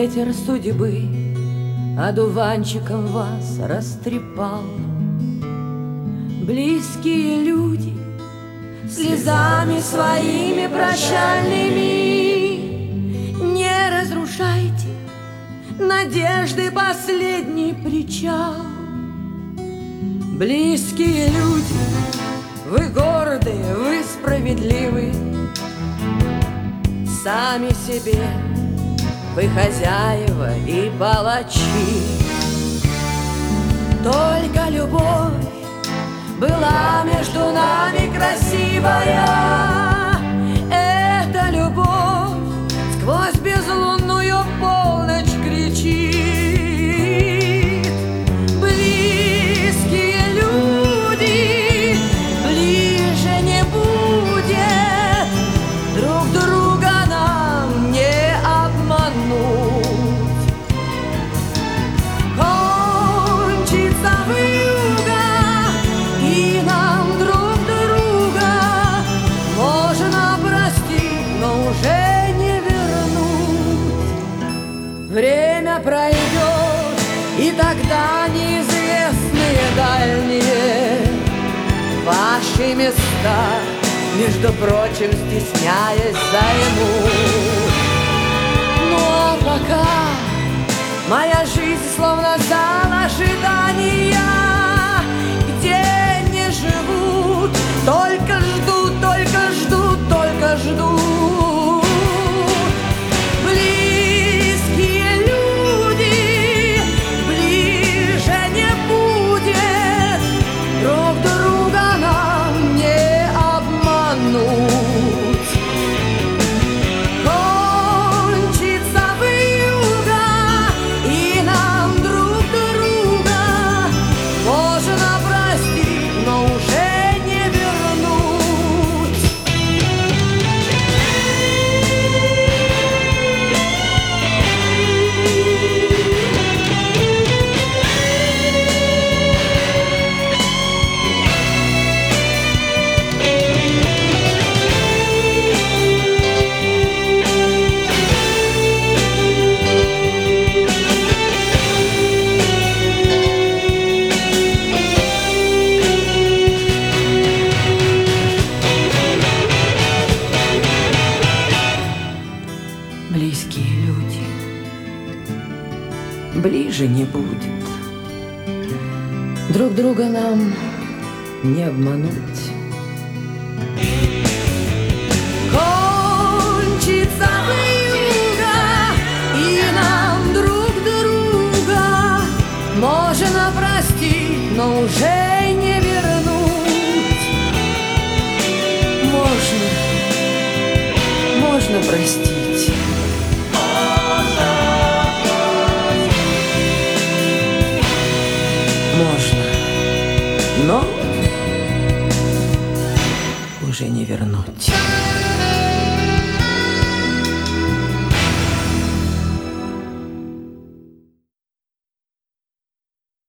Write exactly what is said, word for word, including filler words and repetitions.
ветер судьбы одуванчиком вас растрепал. Близкие люди слезами своими прощальными не разрушайте надежды последний причал. Близкие люди, вы гордые, вы справедливы, сами себе вы хозяева и палачи. Только любовь была между нами красивая, эта любовь сквозь безлунную полночь кричит. Близкие люди, ближе не будет, друг друга нам не обмануть. Кончится вьюга, и нам друг друга можно простить, но уже не вернуть. Время пройдет, и тогда неизвестные дальние ваши места, между прочим, стесняясь, займут. Ну а пока моя жизнь словно зал ожидания, где не живут, только ждут, только ждут, только ждут. Близкие люди, ближе не будет, друг друга нам не обмануть. Кончится вьюга, и нам друг друга можно простить, но уже не вернуть. Близкие люди, ближе не будет, друг друга нам не обмануть. Кончится вьюга, и нам друг друга можно простить, но уже не вернуть. Можно, можно простить. Можно, но уже не вернуть.